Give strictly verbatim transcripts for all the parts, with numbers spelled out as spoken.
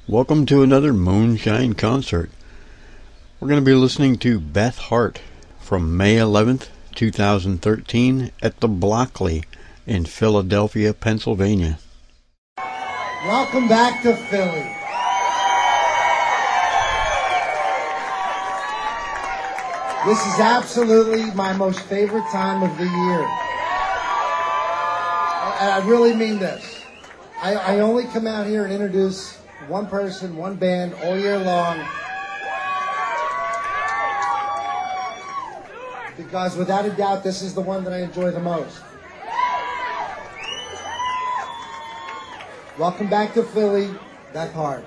Welcome to another Moonshine concert. We're going to be listening to Beth Hart from May eleventh, twenty thirteen at the Blockley in Philadelphia, Pennsylvania. Welcome back to Philly. This is absolutely my most favorite time of the year. And I really mean this. I, I only come out here and introduce one person, one band all year long. Because without a doubt, this is the one that I enjoy the most. Welcome back to Philly, Beth Hart.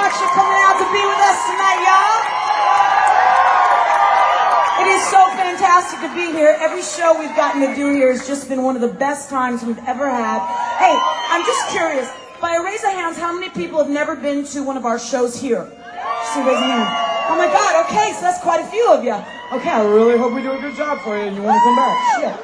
much for coming out to be with us tonight, y'all. It is so fantastic to be here. Every show we've gotten to do here has just been one of the best times we've ever had. Hey, I'm just curious. By a raise of hands, how many people have never been to one of our shows here? Just raise a hand. Oh my God, okay, so that's quite a few of you. Okay, I really hope we do a good job for you and you want to come back. Shit.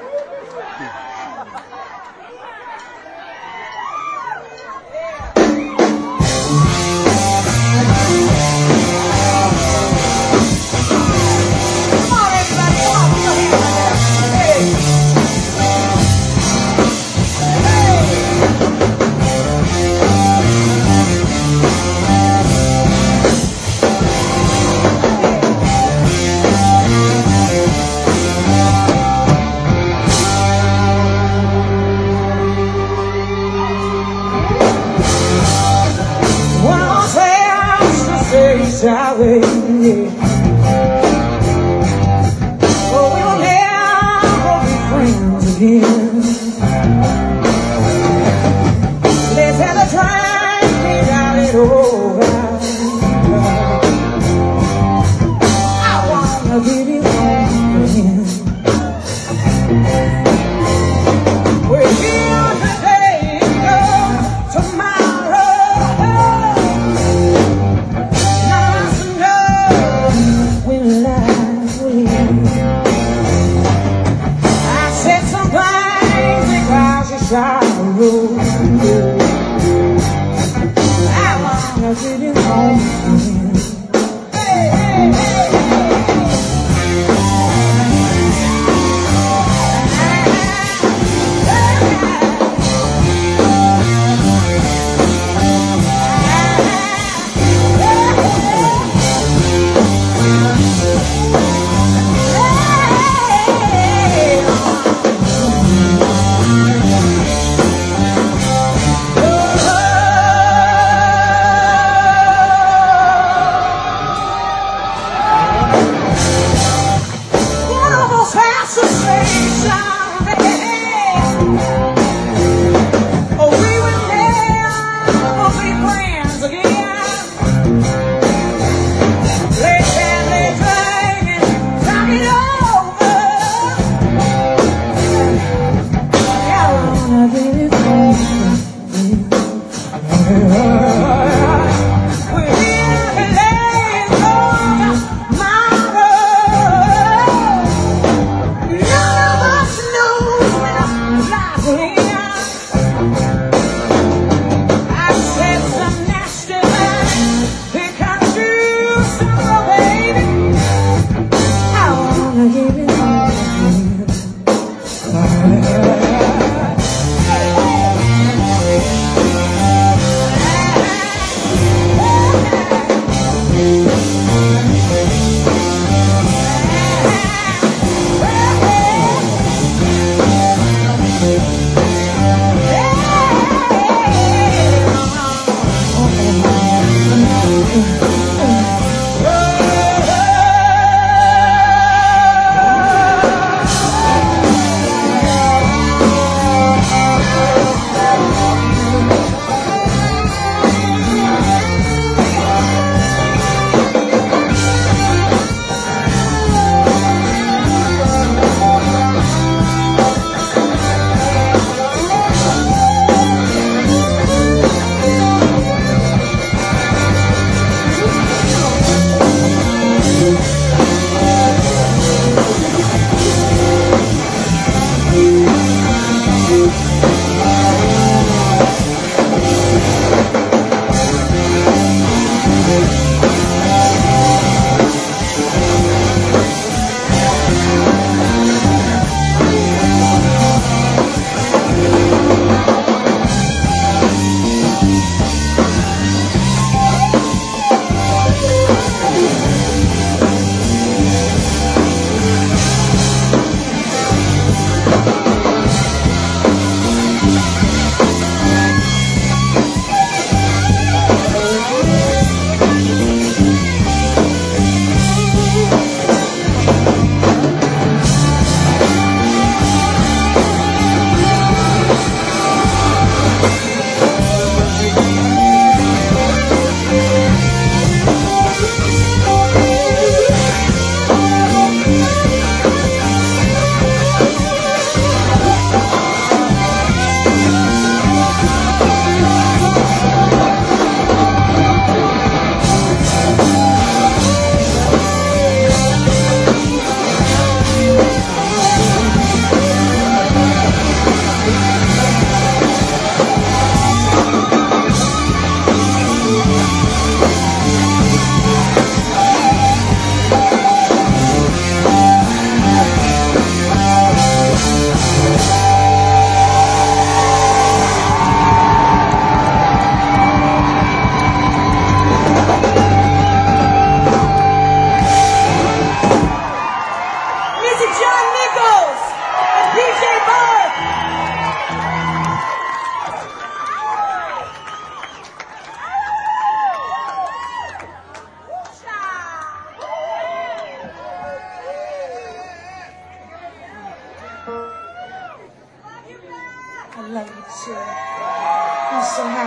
Sideways, yeah. Oh, we'll never be friends again. Let's have a try to got it over. I wanna give you one again. We're here today, go tomorrow. Sorrow. I wanna get it home again. Hey, hey, hey,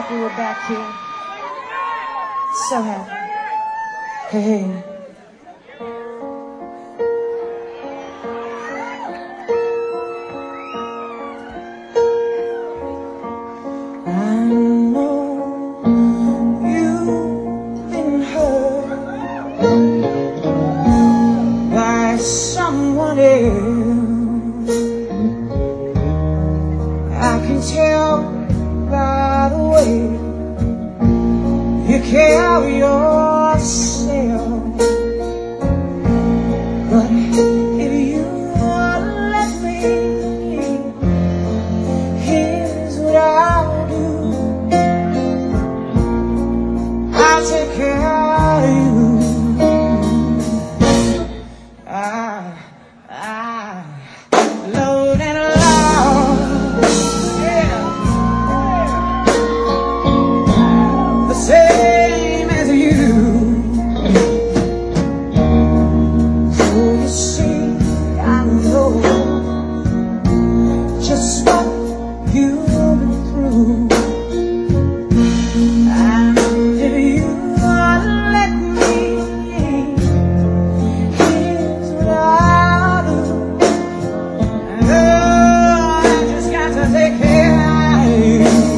happy we're back here. So happy. Hey, hey. I know you've been hurt by someone else. I can tell by the way you carry yourself. But if you let me, here's what I'll do. I'll take care of you. I, I love and love, yeah, the same as you. So you see, I know just what you've been through. And if you let me, here's what I'll do. Oh, I just got to take care of you.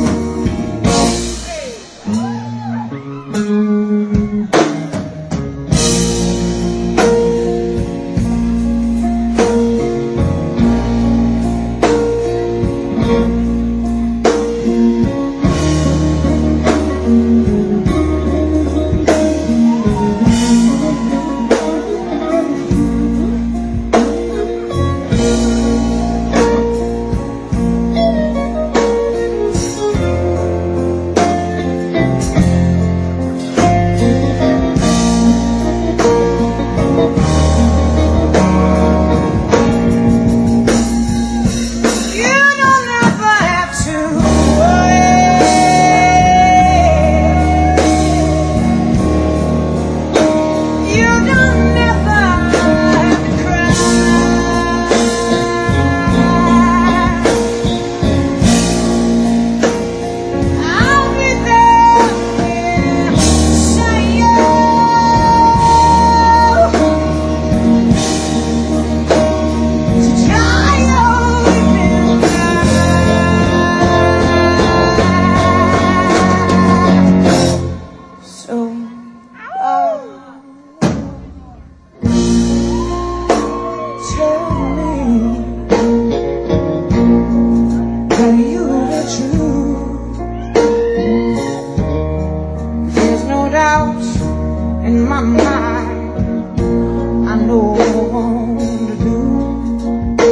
In my mind, I know what I want to do.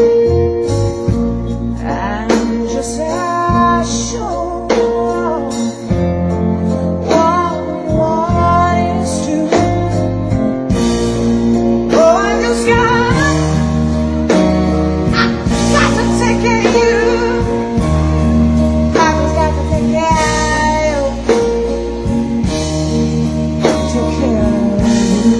And just as sure what one is to. Oh, I just got, I got to take care of you. I just got to take care of you. Take care of you.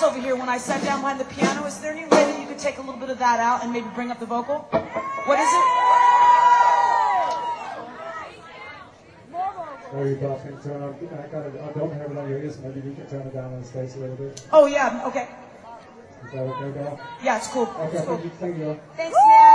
over here when I sat down behind the piano. Is there any way that you could take a little bit of that out and maybe bring up the vocal? What is it? Are you talking? Turn on, I, got it, I don't have it on your ears. Maybe you can turn it down on the stage a little bit. Oh, yeah. Okay. Is that okay, Dal? Yeah, it's cool. Okay, It's cool. thank you. Thank you. Thanks, man.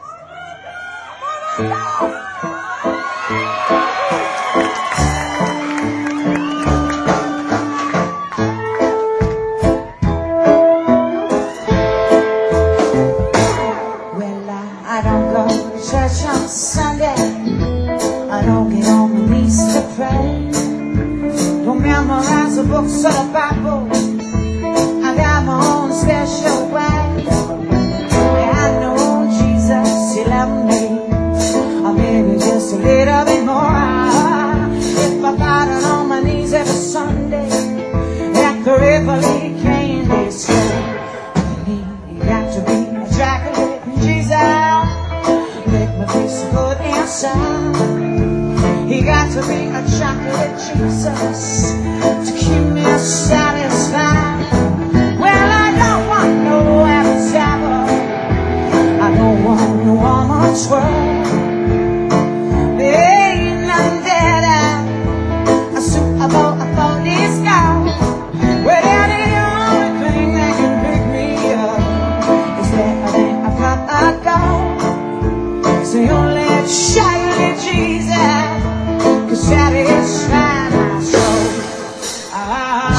Well, I, I don't go to church on Sunday. I don't get on my knees to pray. Don't memorize the books of the Bible. I got my own special way. I know Jesus, He loved me. Or maybe just a little bit more. If I got it on my knees every Sunday, like the Rivoli candy store, He got to be a chocolate Jesus. Make me feel so good inside. He got to be a chocolate Jesus to keep me satisfied. Well, I don't want no happy Sabbath. I don't want no woman's world. There ain't nothing that I, I suit about about this girl. Well, that ain't the only thing that can pick me up. Is that I think I've got a dog. It's the only chocolate Jesus to satisfy my soul. Ah.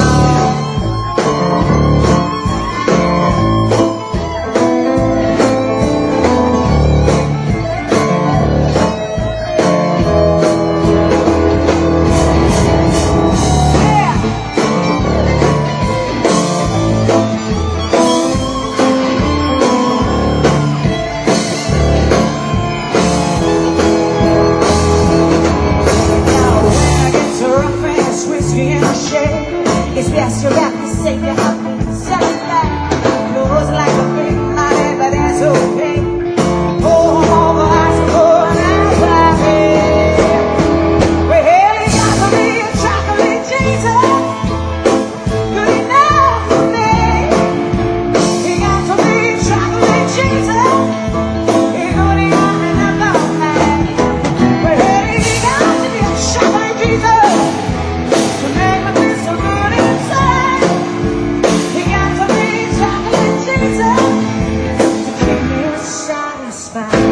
It's best you're out to say you have been satisfied. Knows like a big money, but that's okay. Oh, over, I suppose that's right. Well, he got to be a chocolate Jesus. Good enough for me. He got to be a chocolate Jesus. He's good enough for me. Well, he got to be a chocolate Jesus. To make me feel so good inside. He got to be chocolate Jesus to keep me satisfied.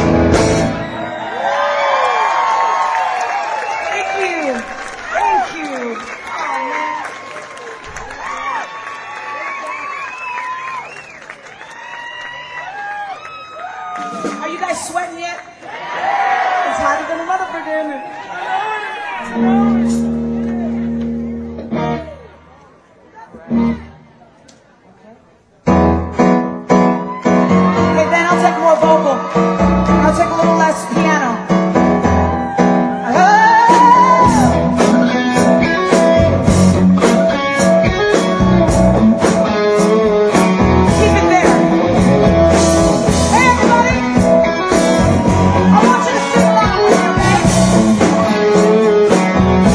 Thank you. Thank you. Oh, man. Are you guys sweating yet? It's hotter than a motherfucker, isn't it? Hey, Ben, I'll take more vocal. I'll take a little less piano. Oh! Keep it there. Hey, everybody. I want you to sing along with me, okay?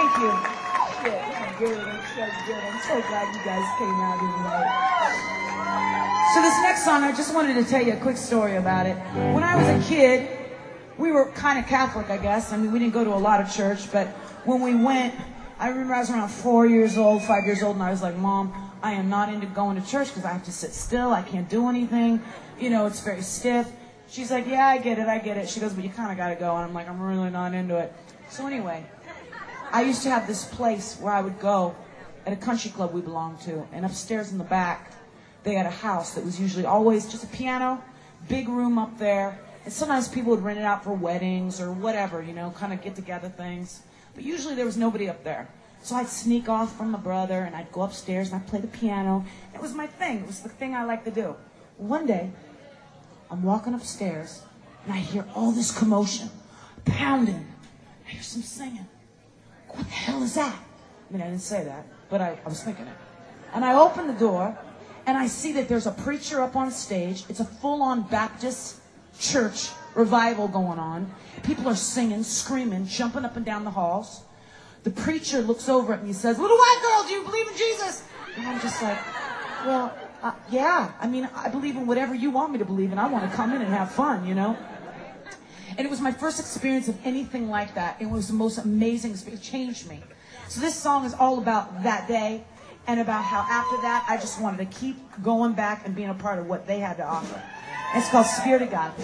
Thank you. Shit, I'm good. I'm so good. I'm so glad you guys came out here tonight. So this next song, I just wanted to tell you a quick story about it. When I was a kid, we were kind of Catholic, I guess. I mean, we didn't go to a lot of church, but when we went, I remember I was around four years old, five years old, and I was like, Mom, I am not into going to church because I have to sit still. I can't do anything. You know, it's very stiff. She's like, yeah, I get it, I get it. She goes, but you kind of got to go. And I'm like, I'm really not into it. So anyway, I used to have this place where I would go at a country club we belonged to. And upstairs in the back, they had a house that was usually always just a piano, big room up there. And sometimes people would rent it out for weddings or whatever, you know, kind of get-together things. But usually there was nobody up there. So I'd sneak off from my brother, and I'd go upstairs, and I'd play the piano. It was my thing. It was the thing I liked to do. One day, I'm walking upstairs, and I hear all this commotion, pounding. I hear some singing. What the hell is that? I mean, I didn't say that, but I, I was thinking it. And I open the door, and I see that there's a preacher up on stage. It's a full-on Baptist church revival going on. People are singing, screaming, jumping up and down the halls. The preacher looks over at me and says, little white girl, do you believe in Jesus? And I'm just like, well, uh, yeah. I mean, I believe in whatever you want me to believe in. I want to come in and have fun, you know? And it was my first experience of anything like that. It was the most amazing experience. It changed me. So this song is all about that day and about how after that, I just wanted to keep going back and being a part of what they had to offer. It's called Spirit of God.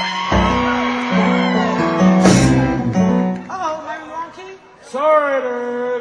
Uh-oh, am I in the wrong key? Sorry, dude.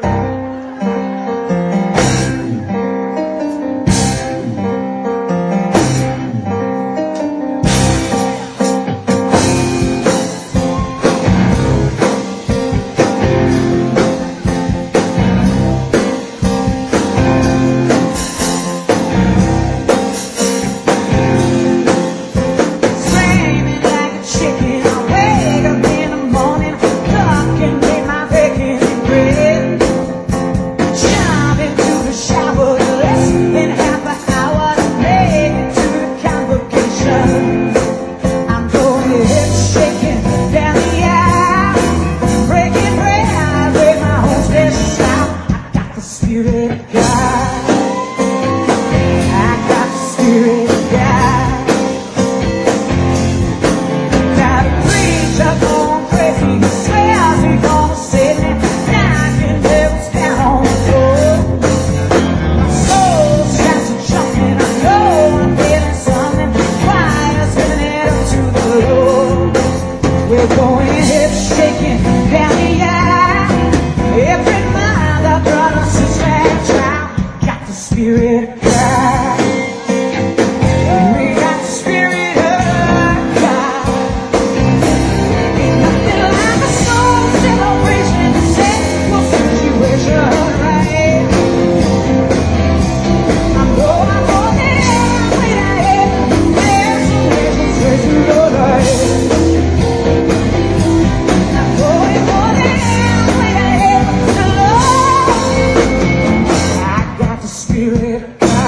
Spirit.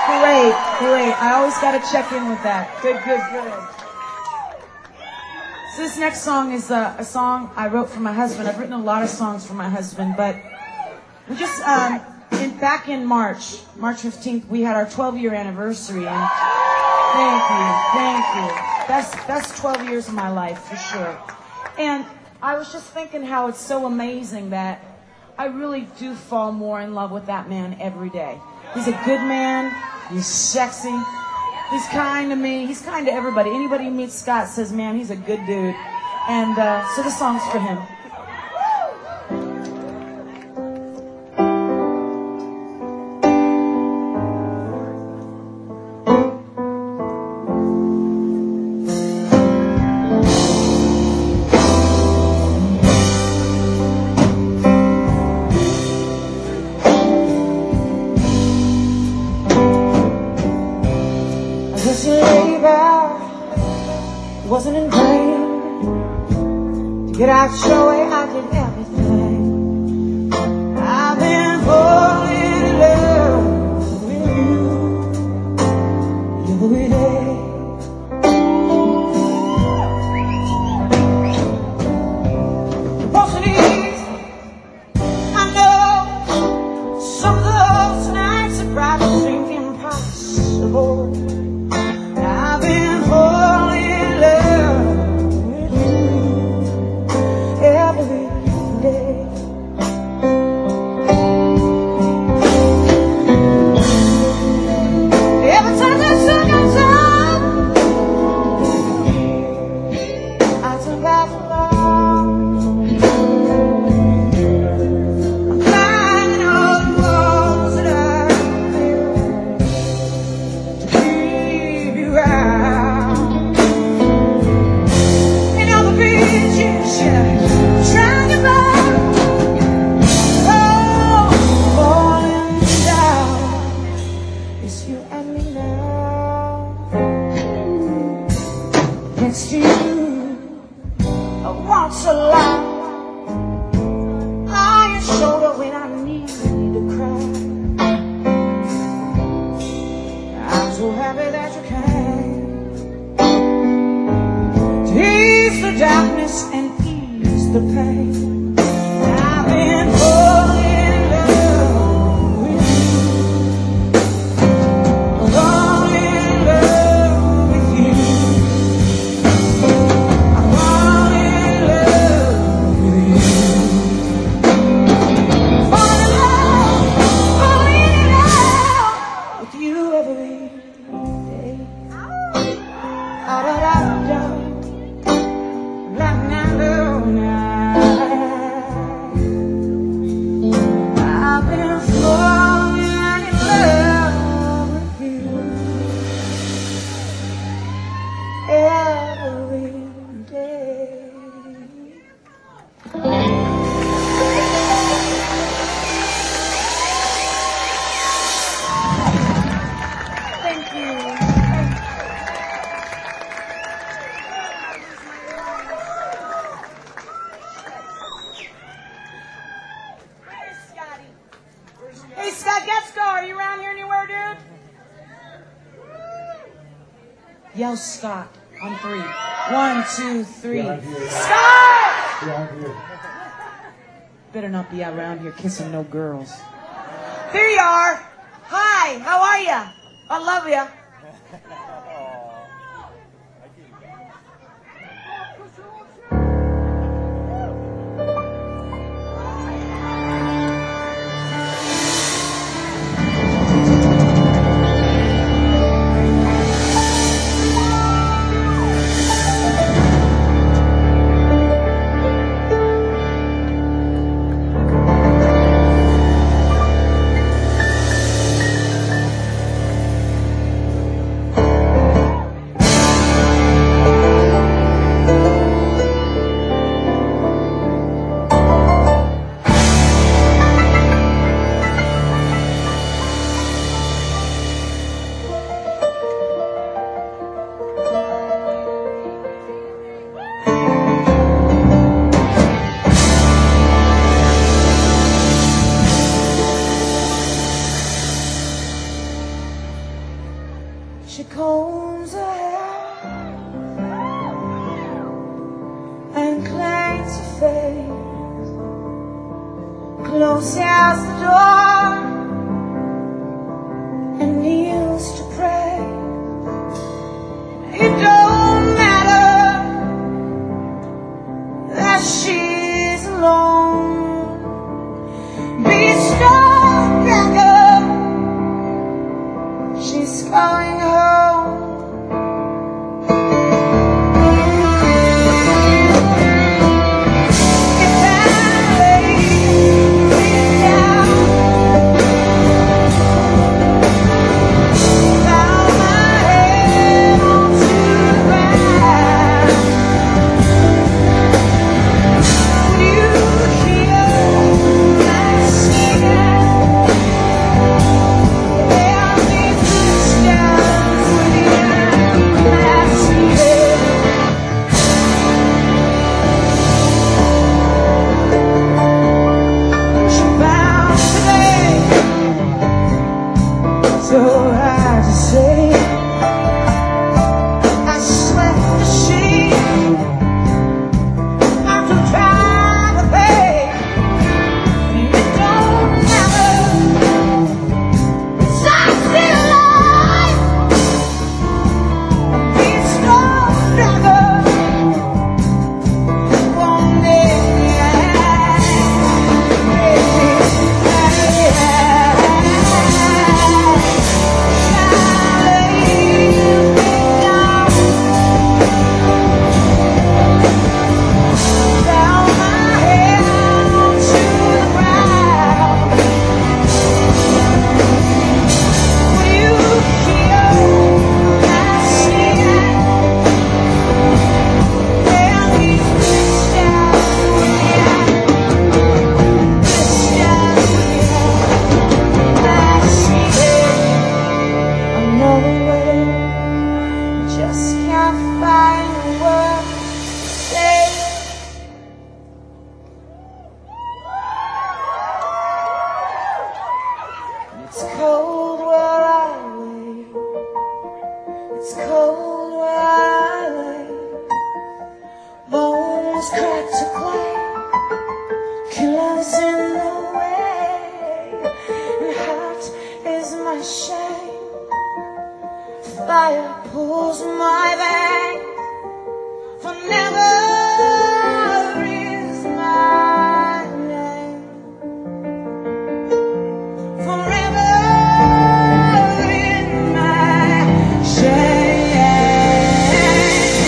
Great, great. I always got to check in with that. Good, good, good. So this next song is a, a song I wrote for my husband. I've written a lot of songs for my husband, but we just, um, in, back in March, March fifteenth, we had our twelve-year anniversary, and thank you, thank you. That's, that's twelve years of my life, for sure. And I was just thinking how it's so amazing that I really do fall more in love with that man every day. He's a good man. He's sexy. He's kind to me. He's kind to everybody. Anybody who meets Scott says, man, he's a good dude. And uh, so the song's for him. Wasn't in vain. To get out your way, I did everything. I've been falling in love with you every day. It wasn't easy. I know some of those nights have probably seemed impossible. I've been falling Yell Scott on three. One, two, three. Scott! Better not be around here kissing no girls. There you are. Hi, how are ya? I love ya. She combs her hair and cleans her face, closes the door and kneels to pray. It don't matter that she's alone. Be strong, girl. She's going home. If I lay me down, bow my head onto the ground, would you hear my singing? There be footsteps within my sleep. She bowed today, so I just say I slept the sheet after trying to pay. It don't matter, 'cause I'm still alive. Be strong, brother. One day, down my head onto the ground. Will you hear my singing? There be footsteps within, footsteps within my sleep. Another way, just can't find a word to say. It's cold where I lay. It's cold where I lay. Bones cracked to clay. Killers in the way. And heart is my shame. Fire pulls my veins. For never is my name. Forever in my shame.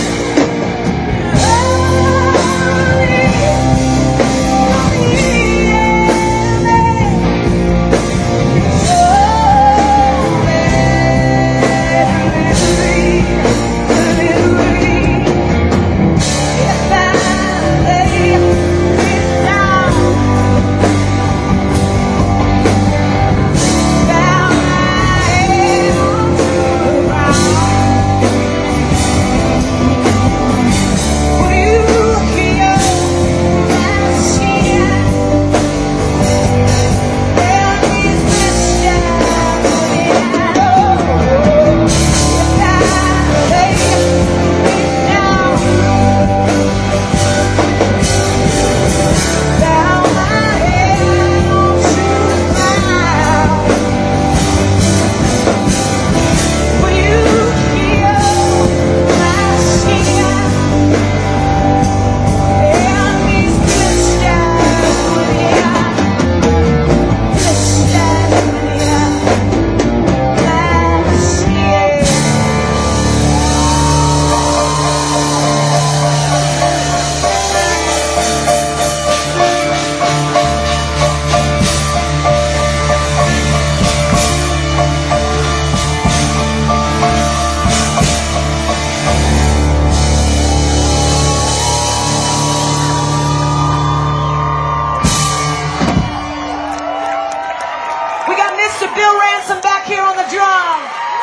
Mister Bill Ransom back here on the drum.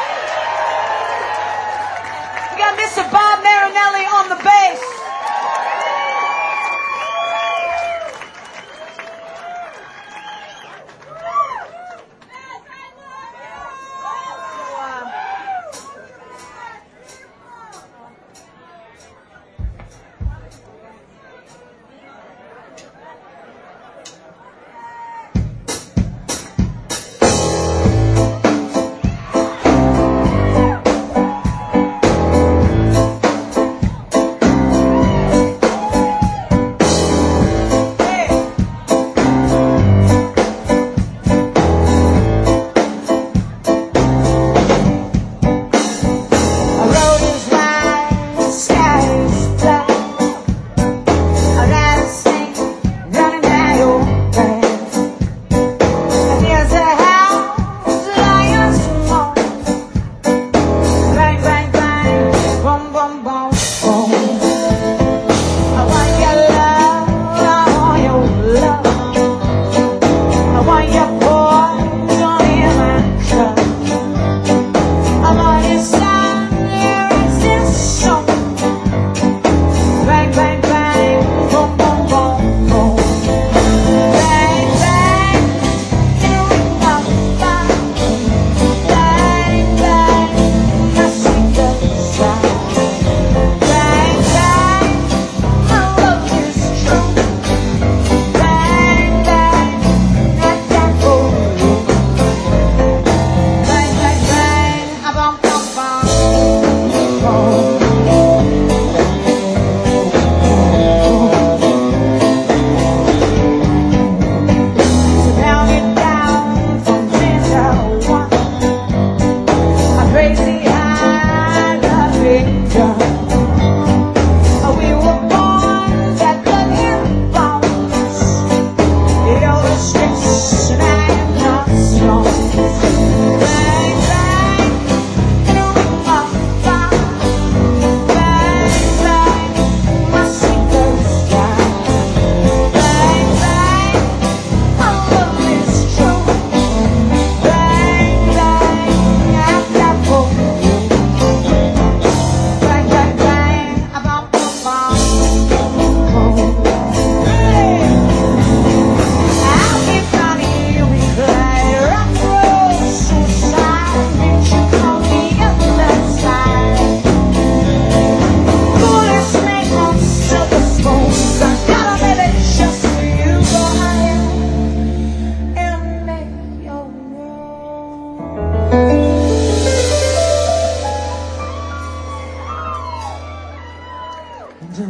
We got Mister Bob Marinelli on the bass.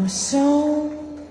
your soul.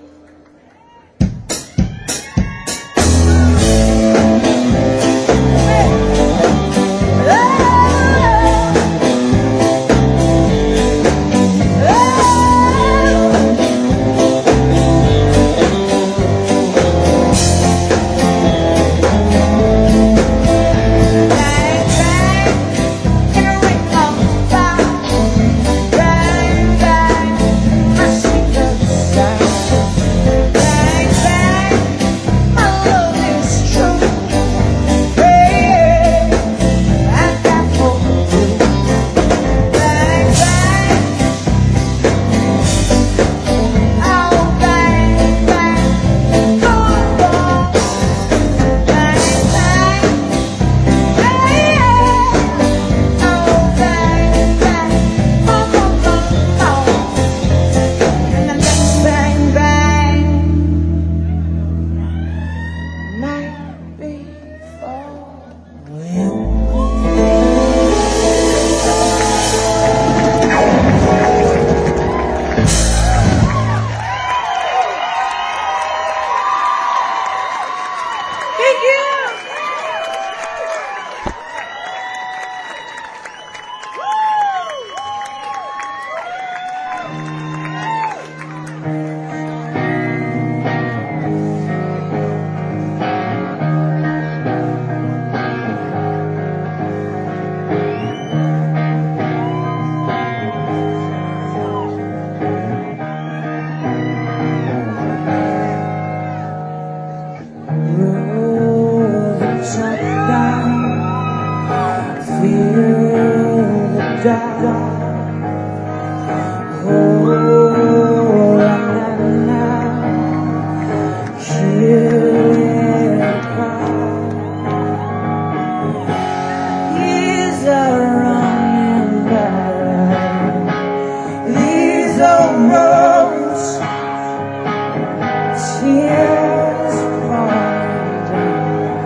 Tears falling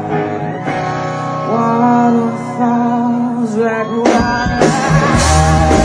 down, waterfalls like water.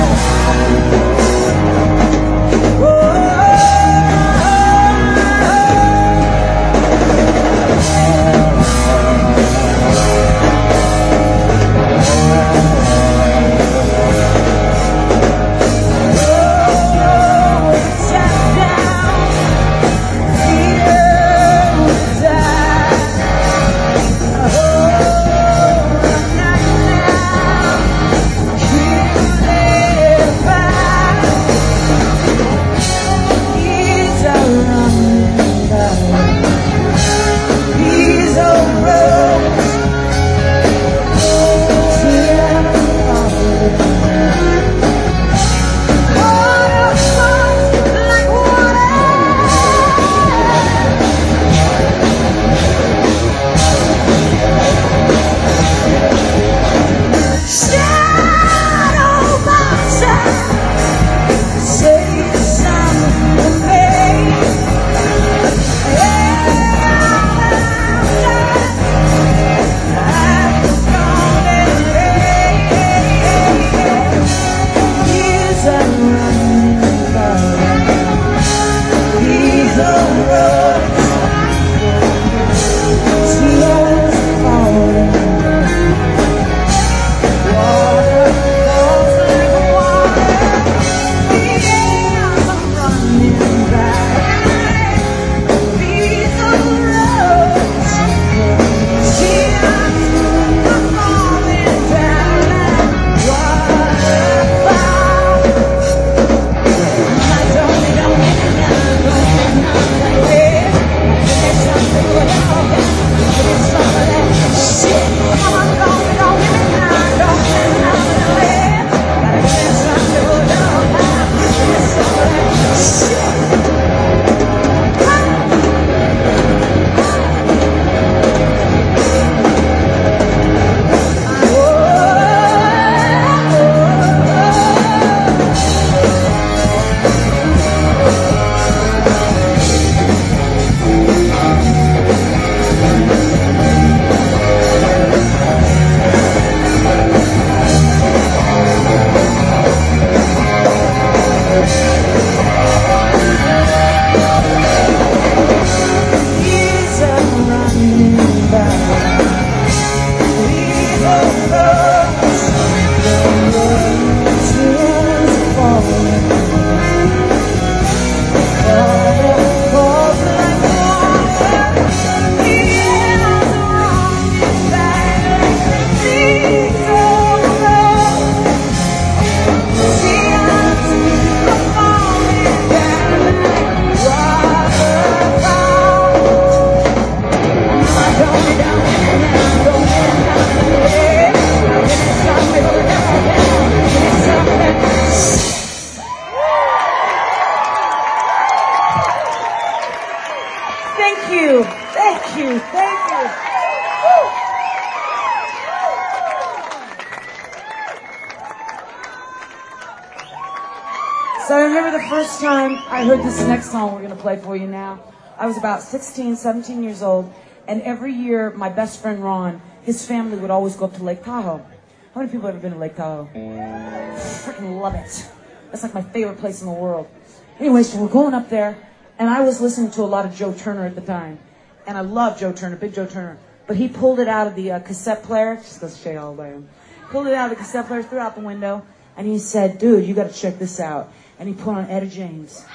So I remember the first time I heard this next song we're going to play for you now. I was about sixteen, seventeen years old, and every year my best friend Ron, his family would always go up to Lake Tahoe. How many people have ever been to Lake Tahoe? Freaking love it. That's like my favorite place in the world. Anyway, so we're going up there, and I was listening to a lot of Joe Turner at the time. And I love Joe Turner, big Joe Turner. But he pulled it out of the uh, cassette player, just goes to show you all about him. Pulled it out of the cassette player, threw it out the window, and he said, dude, you got to check this out. And he put on Etta James.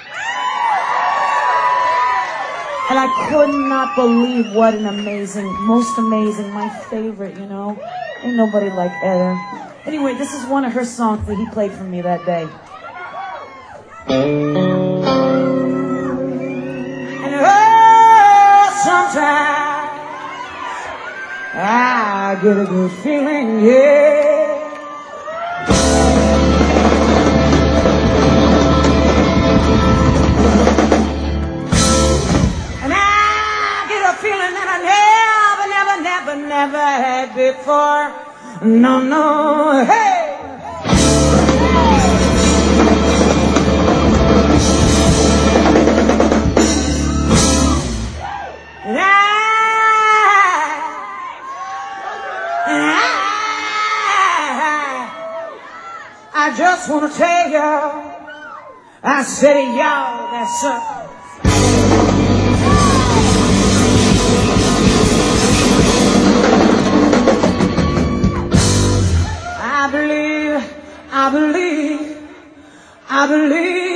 And I could not believe what an amazing, most amazing, my favorite, you know. Ain't nobody like Etta. Anyway, this is one of her songs that he played for me that day. And oh, sometimes I get a good feeling, yeah. Never had before. No, no, hey! And I, and I, I just want to tell y'all, I said to y'all, that's uh, I believe, I believe, I believe.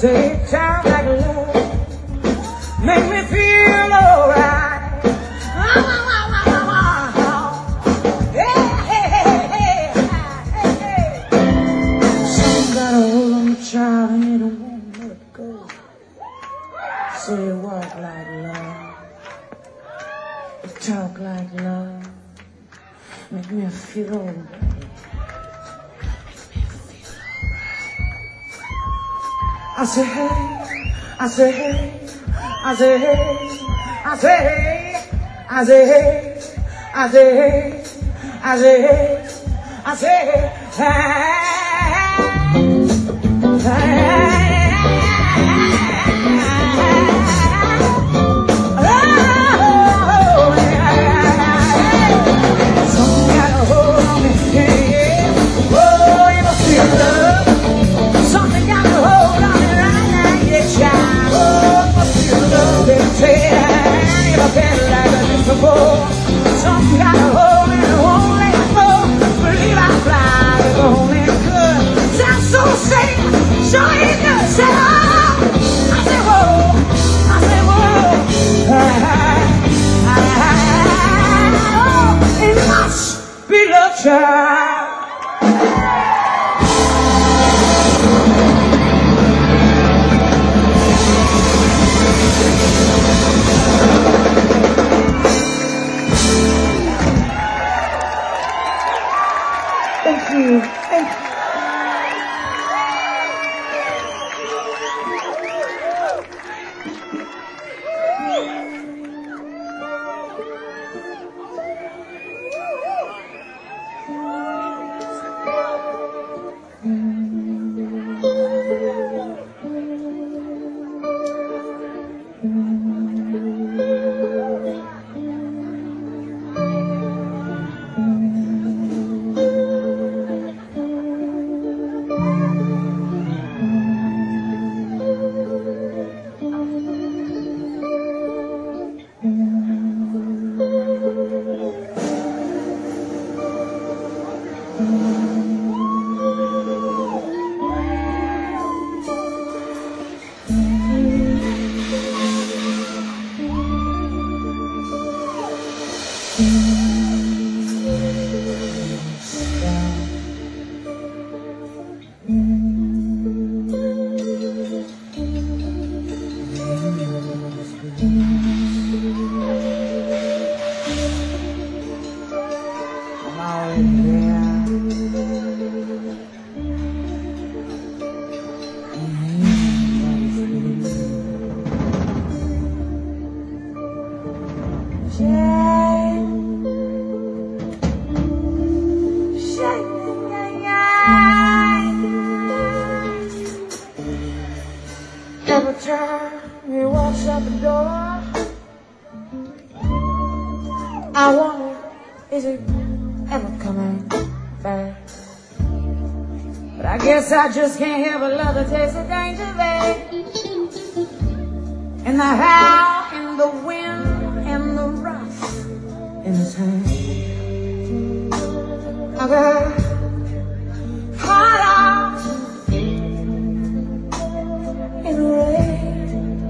say talk like love, make me feel alright. Some got a hold on the child and they don't want to let it go. Say walk like love, talk like love, make me feel alright. I say hey, I say hey, I say hey, I say hey, I say hey, I say hey, I say hey, I say hey, Someone got a hold on me, yeah, yeah. Oh, you must feel love. Something got a hold on me. Something got a hold and it won't let go. Believe I fly, it's only good. Sounds so safe, sure it does. Say oh, I say whoa, I say whoa. Oh, it must be love, child. Thank you. Thank you. Every time he walks out the door, I wonder, is he ever coming back? But I guess I just can't help but love the taste of danger, babe. In the howl, in the wind, in the rough, in his hand. I got caught out in the rain.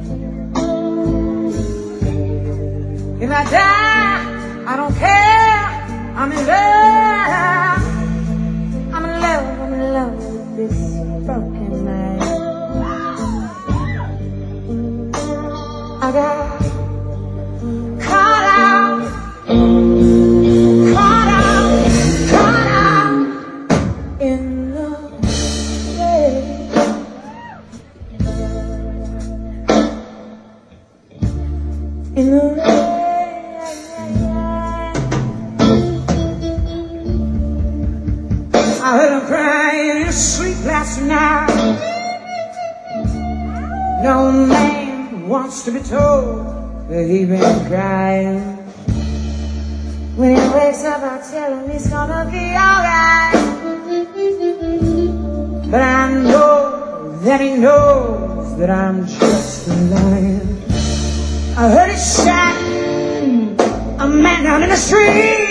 If I die, I don't care. I'm in love. I'm in love. I'm in love with this broken man. I got caught out, caught out, caught out in the rain. In the rain. I heard him crying in his sleep last night. No man wants to be told that he been crying. When he wakes up, I tell him he's gonna be alright. But I know that he knows that I'm just lying. I heard he shot a man down in the street,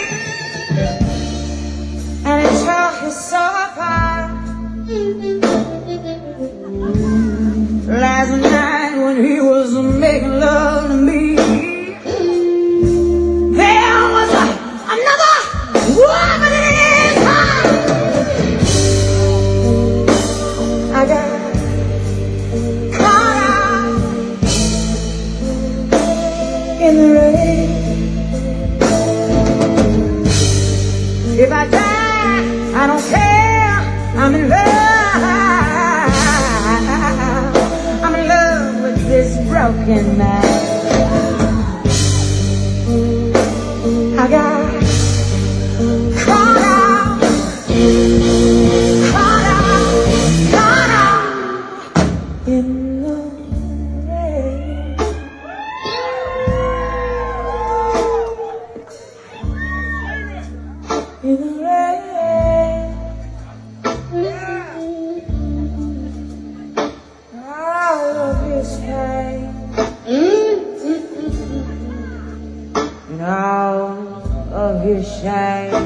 and he tore his soul apart. last night when he was making love to me, there was a, another woman in his heart. I got caught out in the rain. If I die, I don't care. I'm in love. I'm in love with this broken man. I got caught out, caught out, caught out in the rain. In the rain. All of his pain and all of his shame.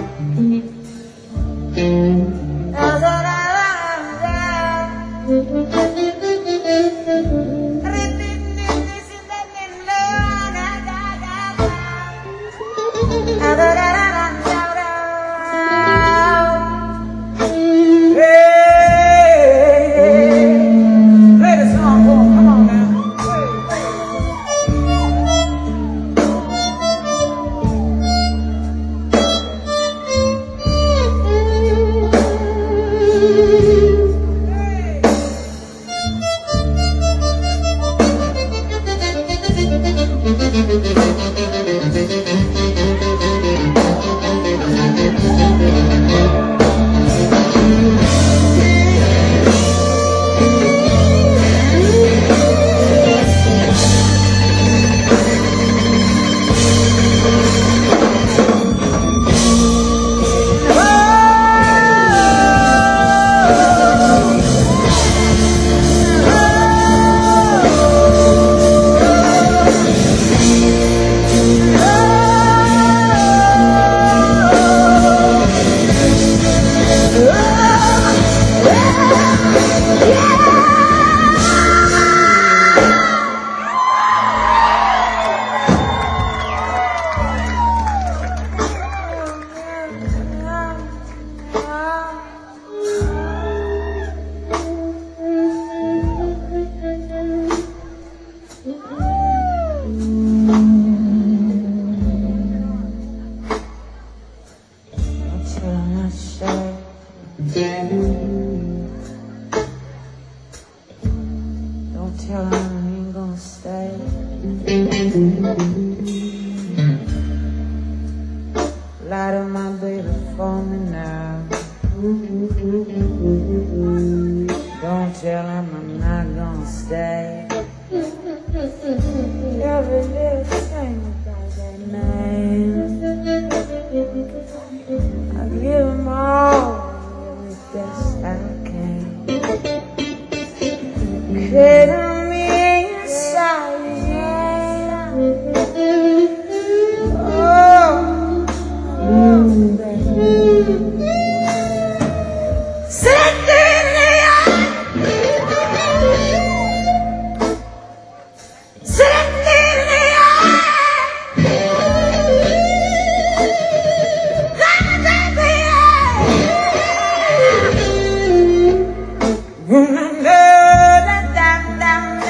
Don't tell him I ain't gonna stay. Lie to my baby for me now. Don't tell him I'm not gonna stay. Every little thing about that man, I give him all the best I can. Cradle me inside his hand. Oh, oh, baby. Sit in the eye. Sit in the eye. Let me take the eye. Remember that damn, damn.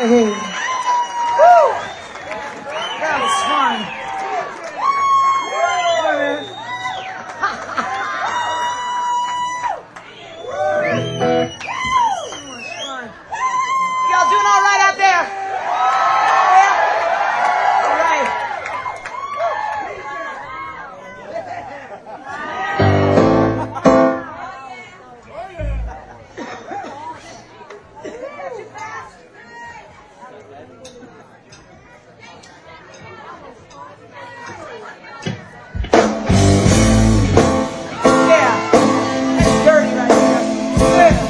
Hey. Woo! That was fun. Y'all doing all right out there? Yeah? All right. Yeah. That's dirty right there. Yeah.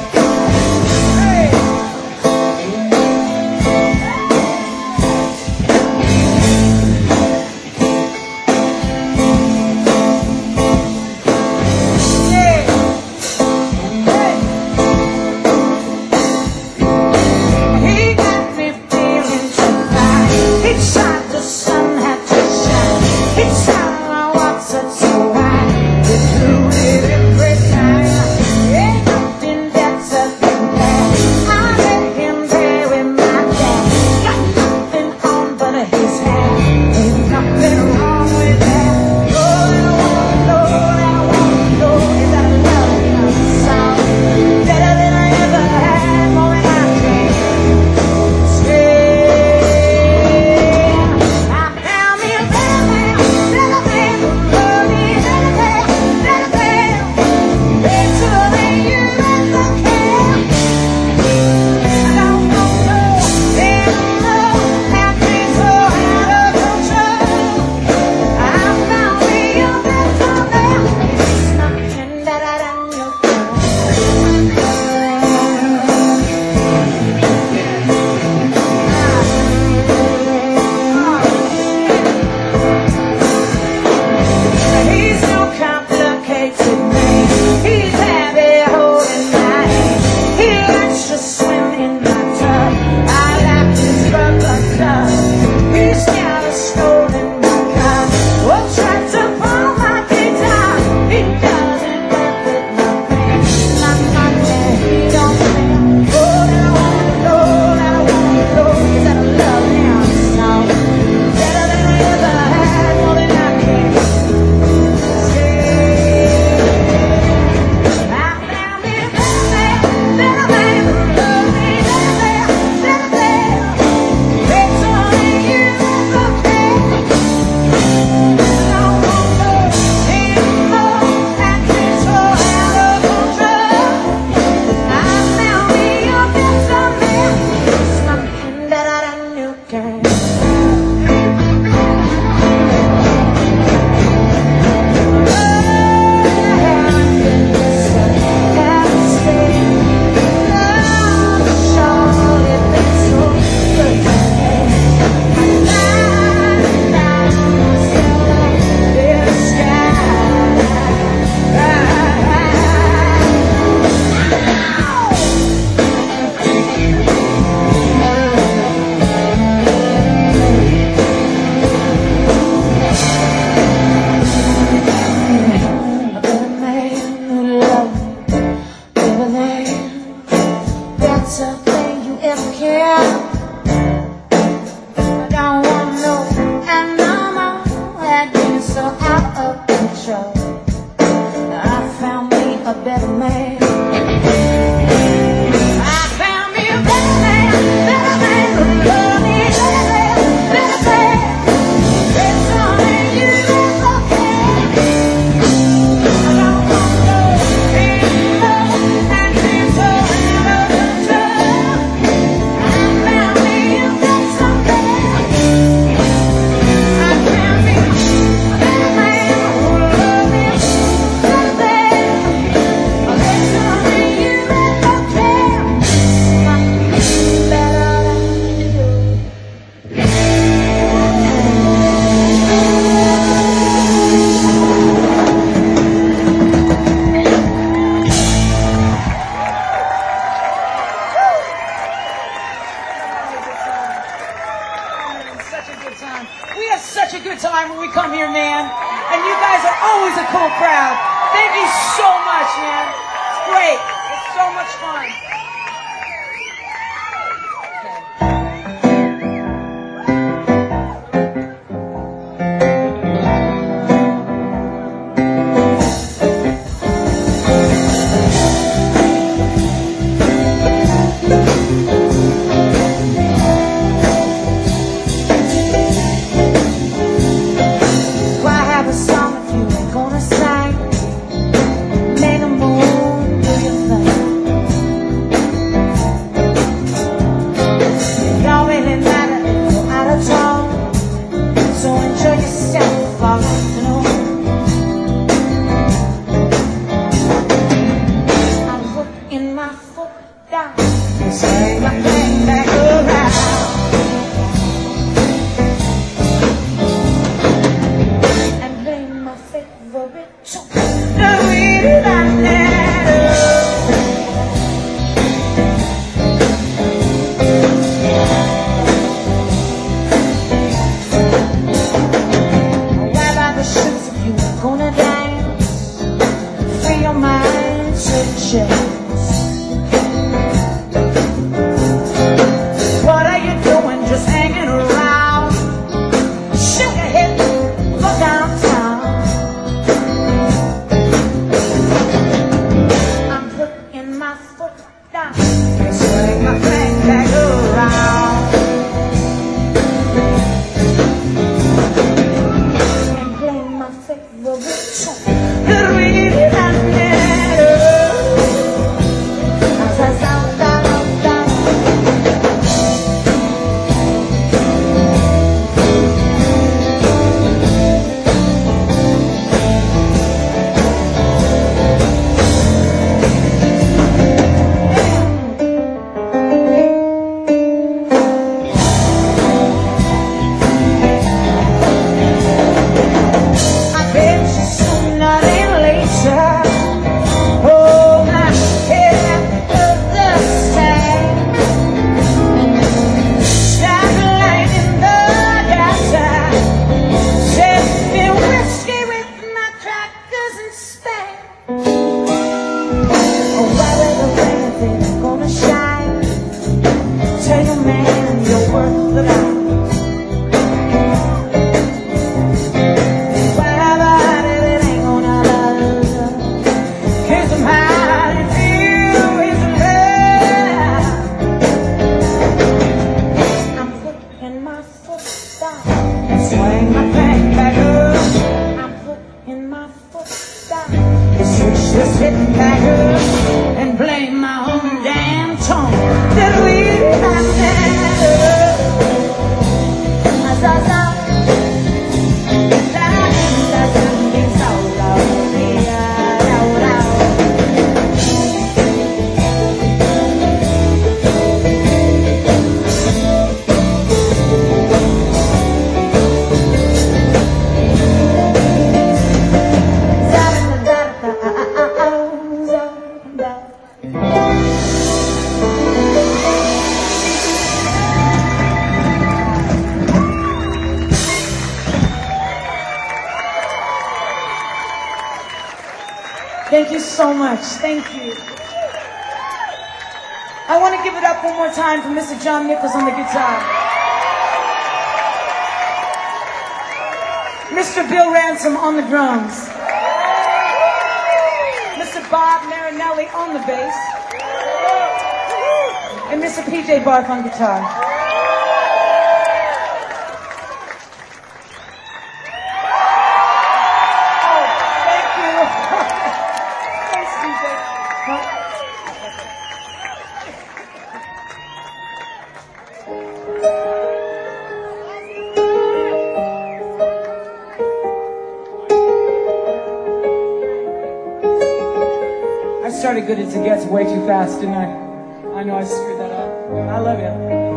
time when we come here, man. And you guys are always a cool crowd. Thank you so much, man. It's great. It's so much fun. Okay. down and swing my thing back around. And play my favorite song. The really like that. Why buy the shoes if you ain't gonna dance? Free your mind to change. What are you doing just hanging around? Shake your head, go downtown. I'm putting my foot down and swing my thing back around. And play my favorite song. The really like Thank you so much. Thank you. I want to give it up one more time for Mister John Nichols on the guitar. Mister Bill Ransom on the drums. Mister Bob Marinelli on the bass. And Mister P J Barth on guitar. I started Good As It Gets way too fast, didn't I? I know I screwed that up. I love you.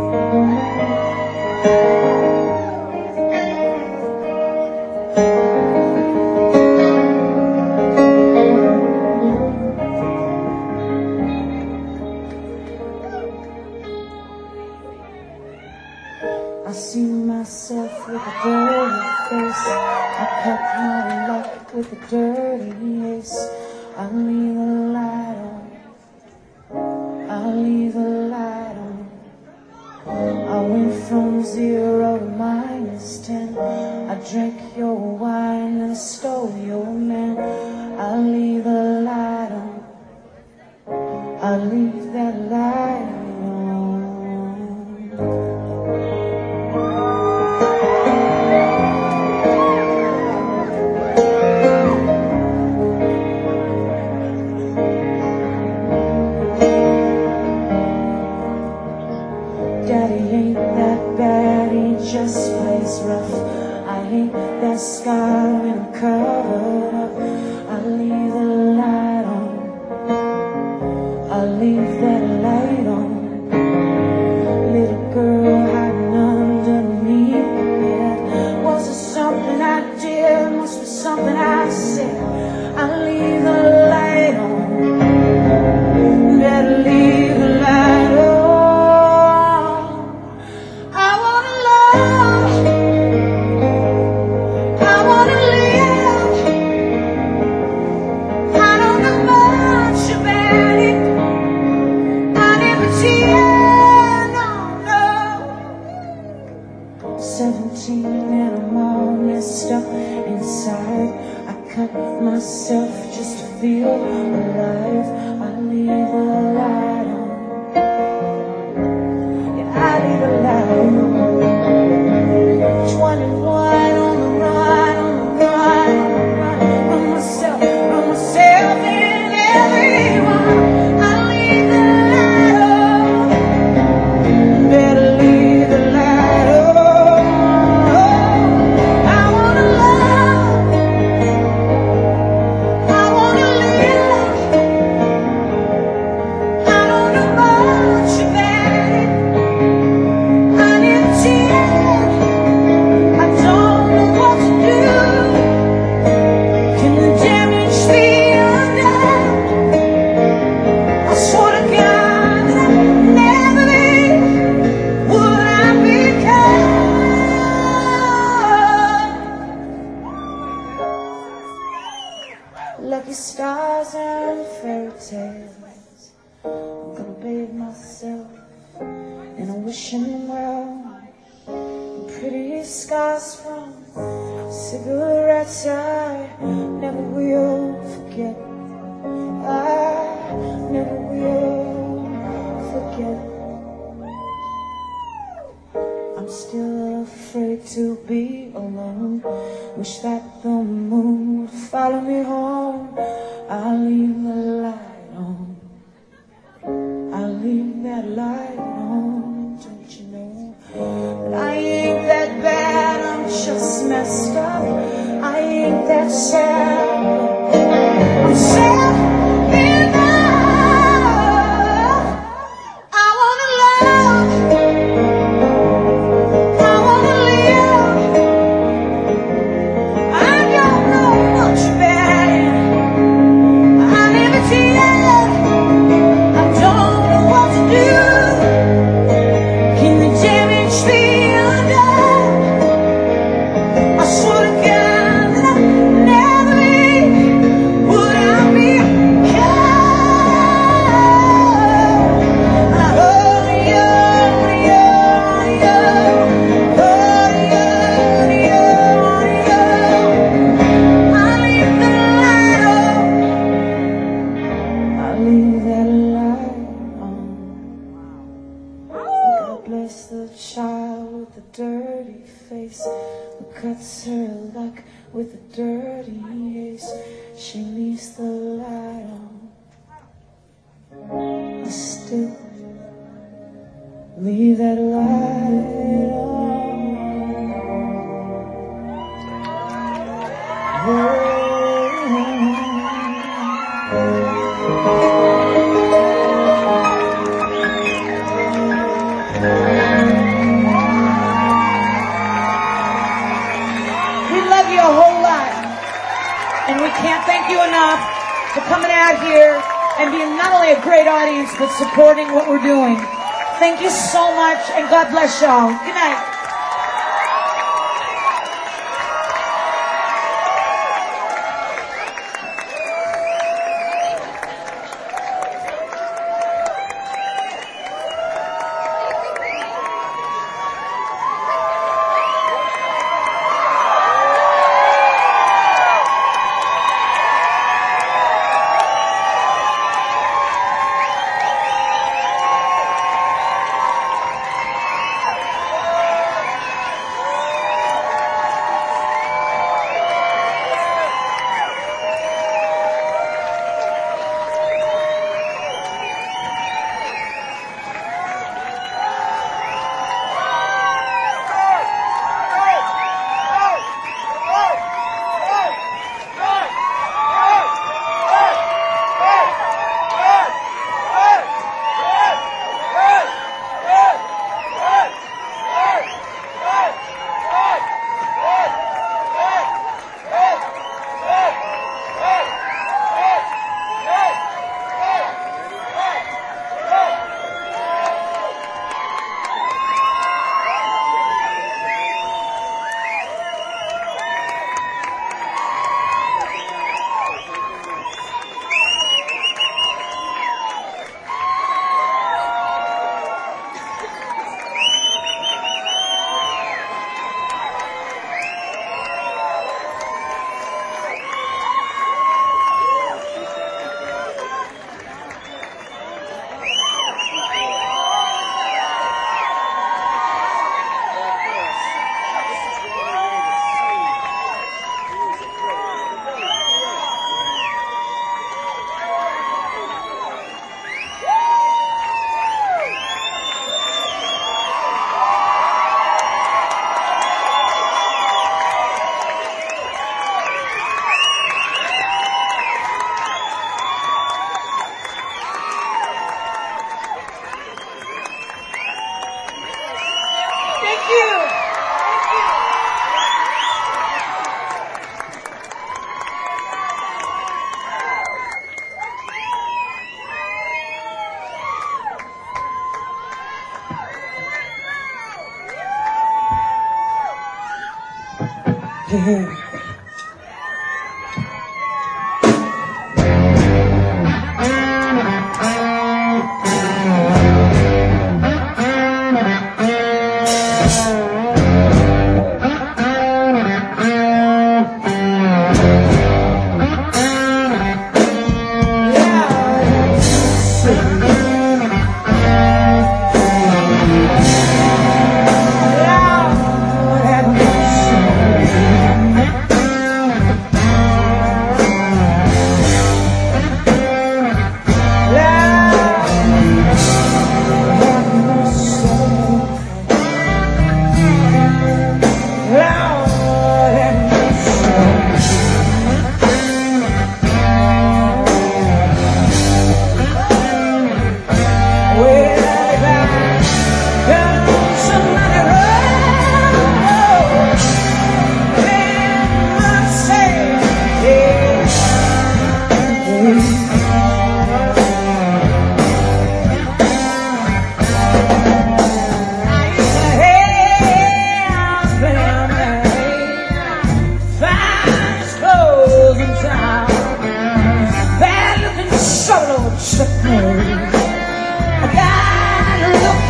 I see myself with a dirty face. I cut my luck with a dirty ace. I leave the light on. I leave the light on. I went from zero to minus ten. I drank your wine and I stole your man. I leave the light on. I leave that light on. Just plays rough. I hate that scar when I'm covered up. I leave the light on. I leave that light myself in a wishing well. Pretty scars from cigarettes I never will forget. I never will forget. I'm still afraid to be alone. Wish that the moon would follow me home. I'll leave the light on. I'll leave that light on. Don't you know that I ain't that bad? I'm just messed up. I ain't that sad. I'm sad enough. I wanna love. Cuts her luck with a dirty ace. She leaves the light on. I still leave that light on. Oh. Can't thank you enough for coming out here and being not only a great audience, but supporting what we're doing. Thank you so much, and God bless y'all. Good night.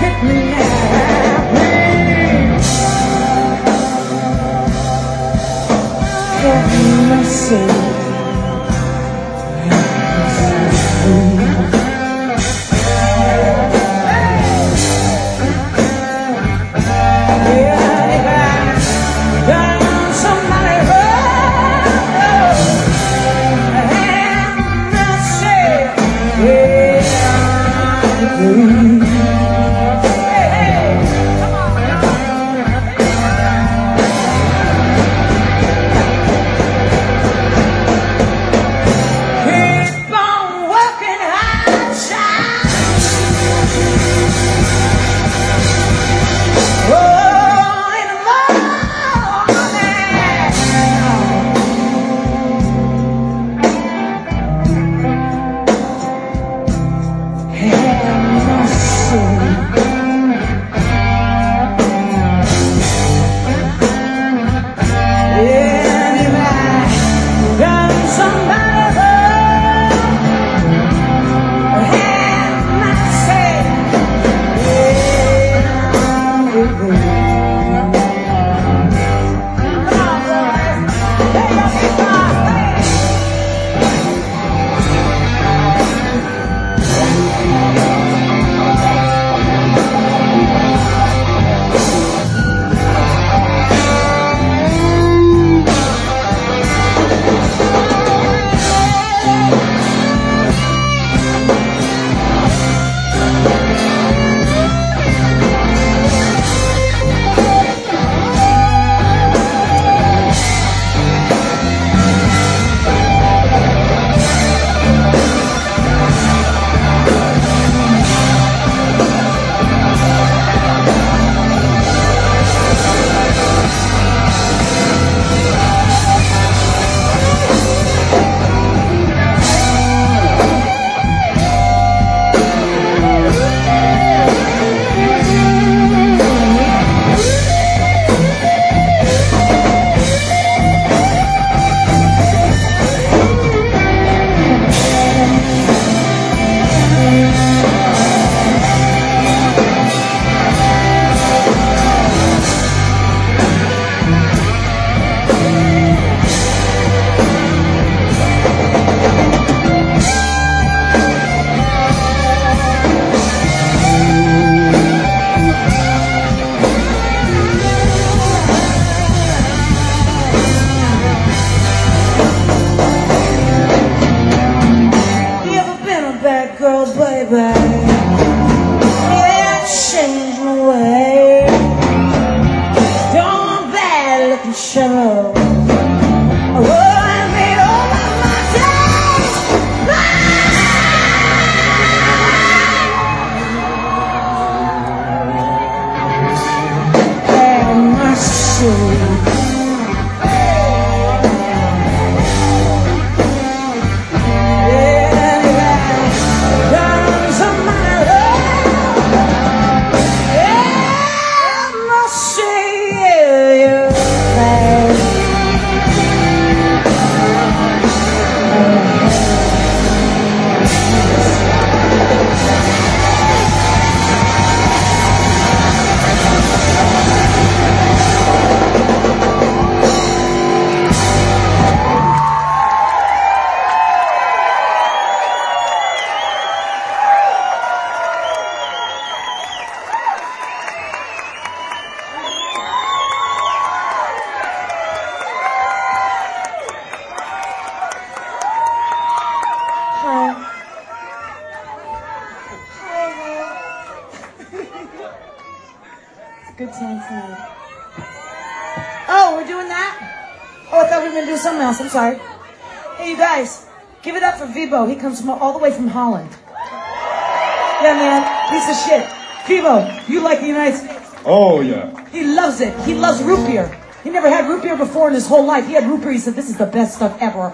hit me now, please. Have mercy. Good time tonight. Oh, we're doing that? Oh, I thought we were going to do something else. I'm sorry. Hey, you guys, give it up for Vibo. He comes from all the way from Holland. Yeah, man, piece of shit. Vibo, you like the United States? Oh, yeah. He loves it. He loves root beer. He never had root beer before in his whole life. He had root beer. He said, this is the best stuff ever.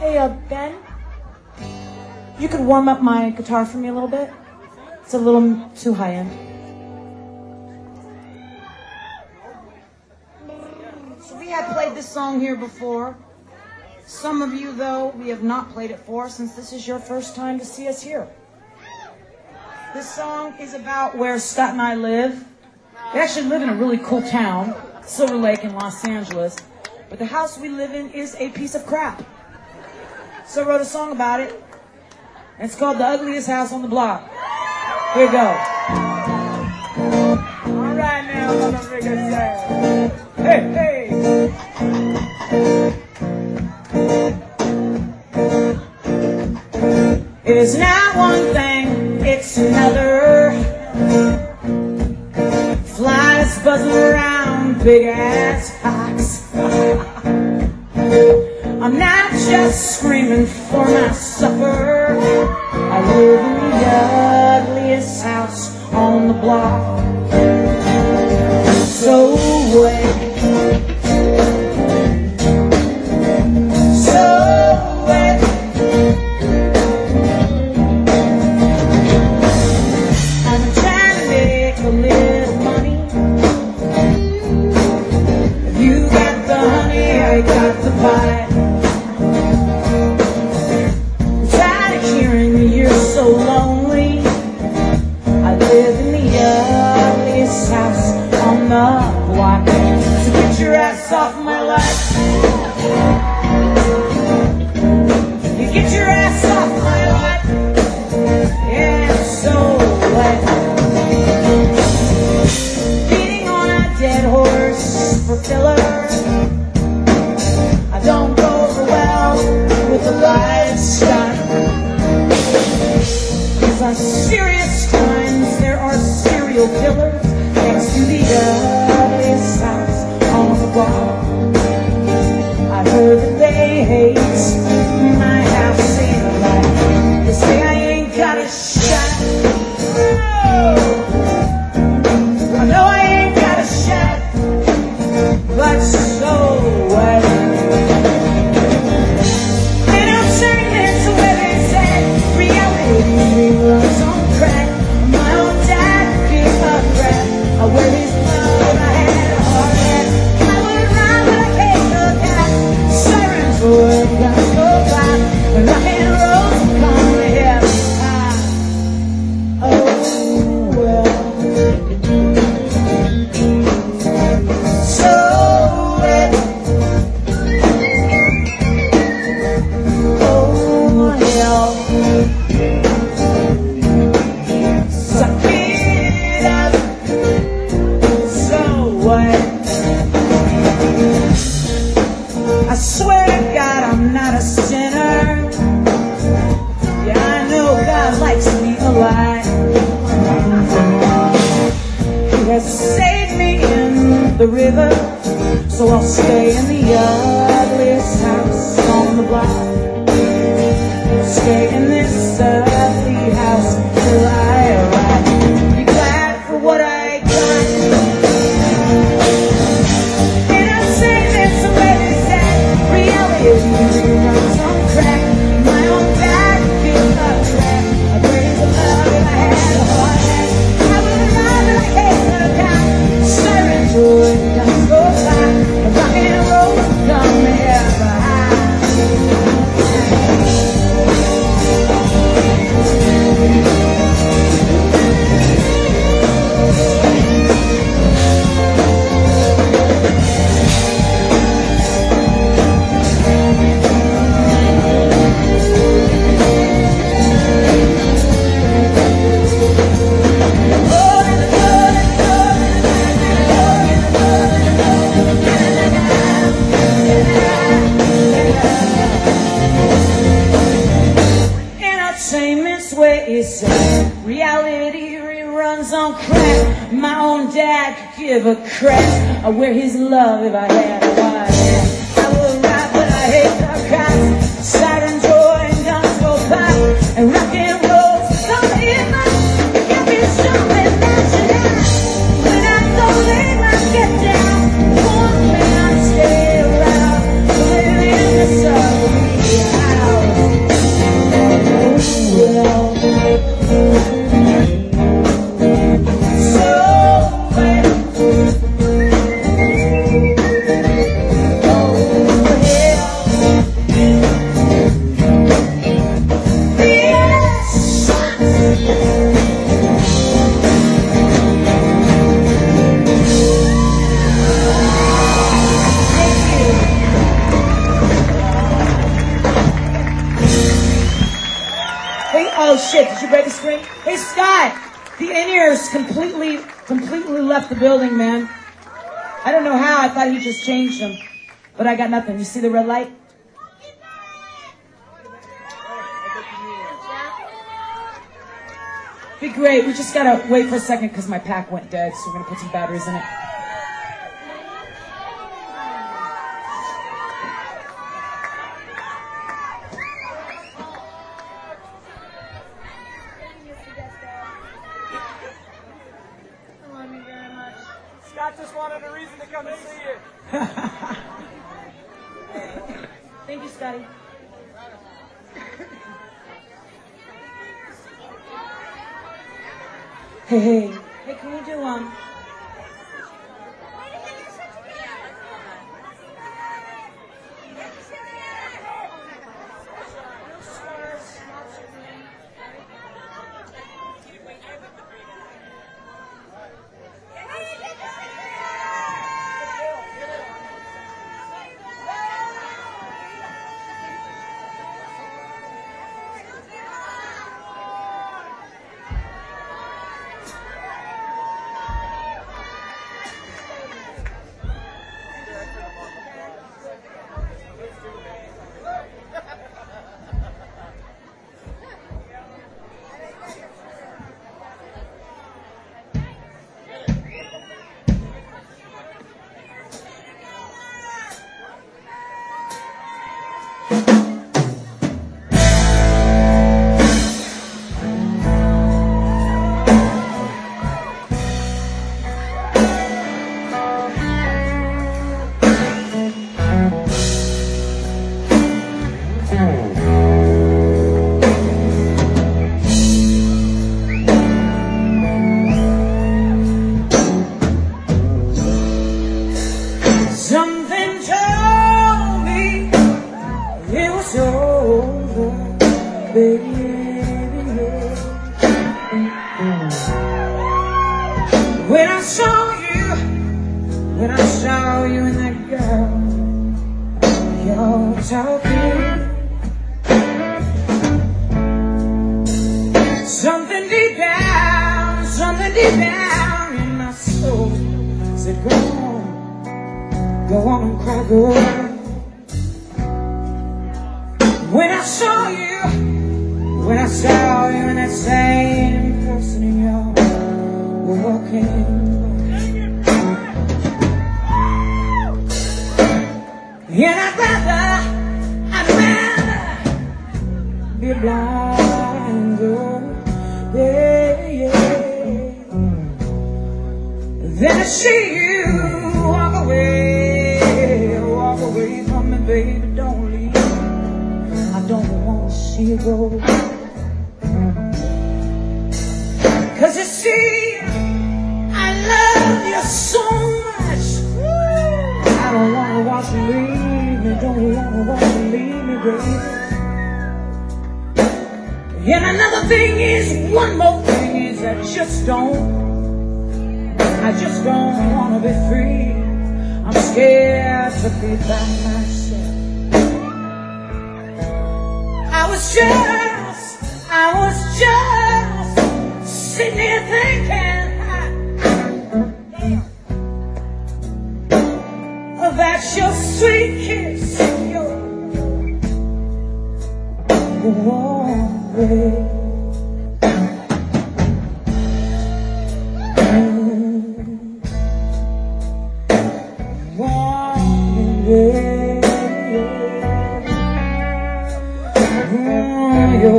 Hey, uh, Ben, you could warm up my guitar for me a little bit? It's a little too high end. So we have played this song here before. Some of you, though, we have not played it for since this is your first time to see us here. This song is about where Scott and I live. We actually live in a really cool town, Silver Lake in Los Angeles. But the house we live in is a piece of crap. So I wrote a song about it. And it's called The Ugliest House on the Block. Here we go. All right now, motherfuckers. Hey, hey. It is not one thing, it's another. Flies buzzing around big ass hawks. I'm not just screaming for my supper. I live in the ugliest house on the block. So wet, so wet. I'm trying to make a little money. If you got the honey, I got the pie. So lonely. I live in the ugliest house on the block. So get your ass off my life. You get your ass off my life. Yeah, it's so wet. Beating on a dead horse for filler. I don't go over well with the livestock. On serious times, there are serial killers next to the ugliest house on the block. I heard that they hate my house ain't alive. They say I ain't got a shot. No, I know I ain't got a shot, but so what? And I'm saying it's where they said reality runs on crack. My old dad gave a crap. I wear his love, I had a heart attack. I would run, but I can't look at. Sirens would guns go by. When rock and roll come to heaven high. Oh well. So wet. Oh hell. I swear to God I'm not a sinner. Yeah, I know God likes me alive. He has saved me in the river, so I'll stay in the ugliest house on the block. Stay in this ugly house till I arrive. Be glad for what I got. And I'm saying this the way they said reality runs on crack. My own back feels a crack. I breathe the love if I had a heart attack. I would run but I can't look out. Sirens would guns go by. And rock and roll would come ever high. Reality reruns on crack. My own dad could give a crap. I wear his love if I had a wife. I will ride, but I hate the cops. Sirens roar and guns go by. And rock and roll's come in my. It can be something that you like. When I go lay my get down, one man stay around. Live in the sun. shit, did you break a screen? Hey, Scott, the in-ears completely, completely left the building, man. I don't know how, I thought he just changed them. But I got nothing. You see the red light? Be great. We just gotta wait for a second because my pack went dead, so we're gonna put some batteries in it. Scott just wanted a reason to come and see you. Thank you, Scotty. Hey, hey. Hey, can we do, um... When I saw you, when I saw you and that girl, you're talking. Something deep down, something deep down in my soul said, go on, go on and cry, go on. When I saw you, when I saw you and that same person in your walking, and I'd rather, I'd rather be blind, oh, yeah, yeah, than to see you walk away, walk away from me, baby, don't leave. I don't want to see you go. Cause you see, I love you so much. I don't want to watch you leave me, don't want to watch you leave me, baby. And another thing is, one more thing is, I just don't, I just don't want to be free. I'm scared to be by myself. I was just, I was just sitting here thinking that your sweet kiss, your warm way, warm way, your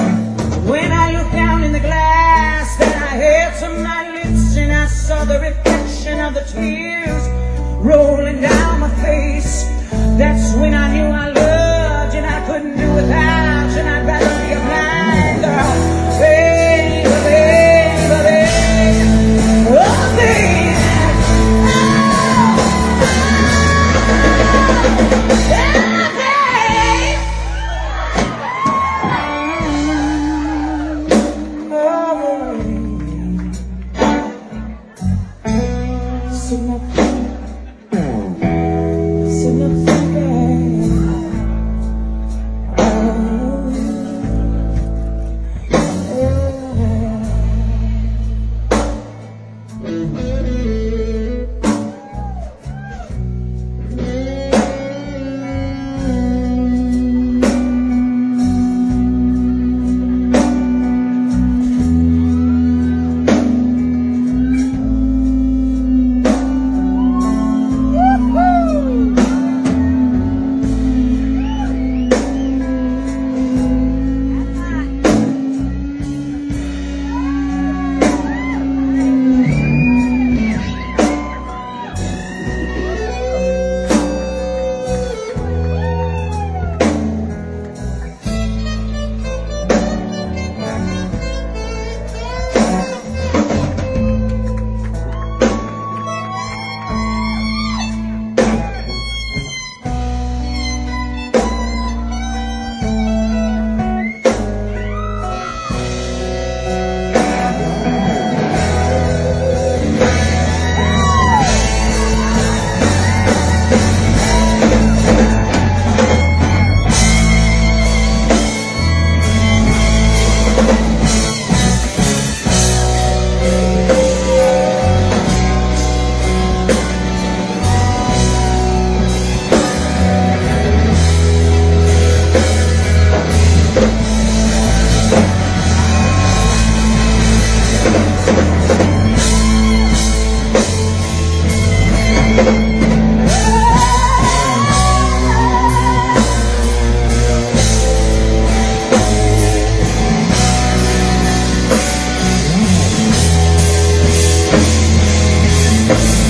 when I looked down in the glass, then I held to my lips and I saw the reflection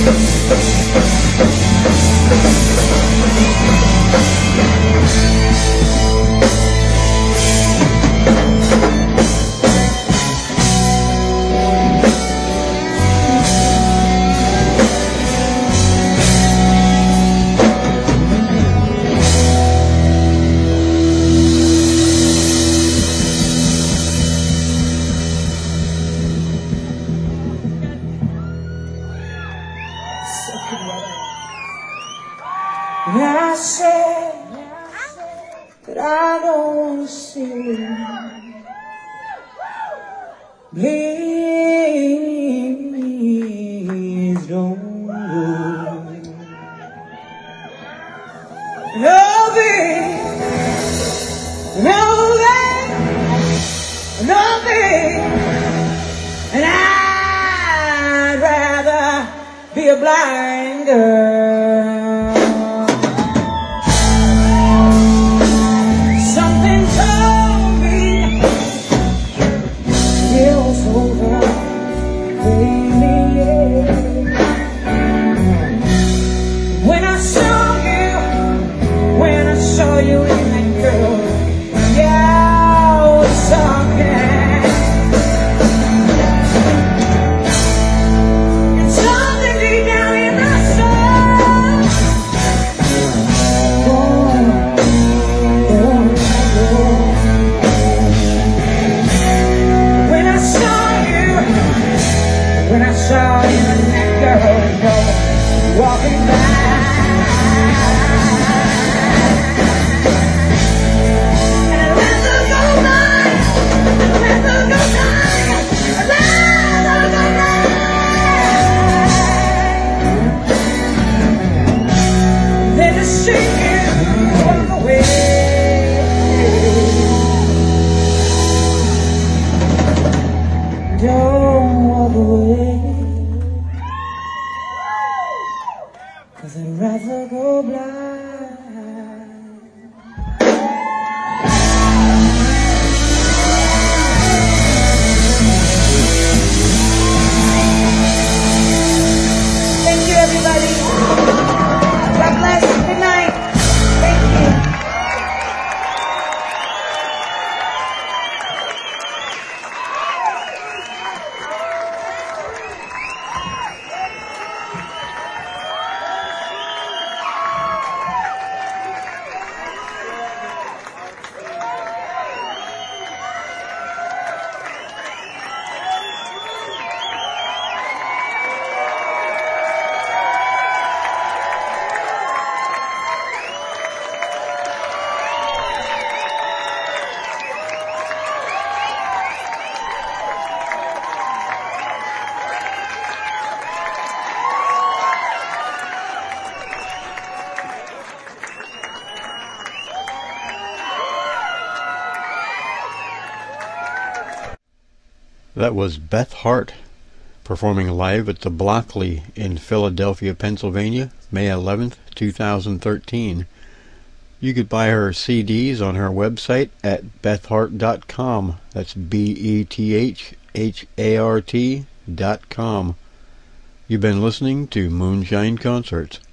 I said that I don't want to see you. Please don't go. No, babe. No, babe. No, babe. And I'd rather be a blind girl. That was Beth Hart performing live at the Blockley in Philadelphia, Pennsylvania, May eleventh, two thousand thirteen. You could buy her C Ds on her website at beth hart dot com. That's B E T H H A R T dot com. You've been listening to Moonshine Concerts.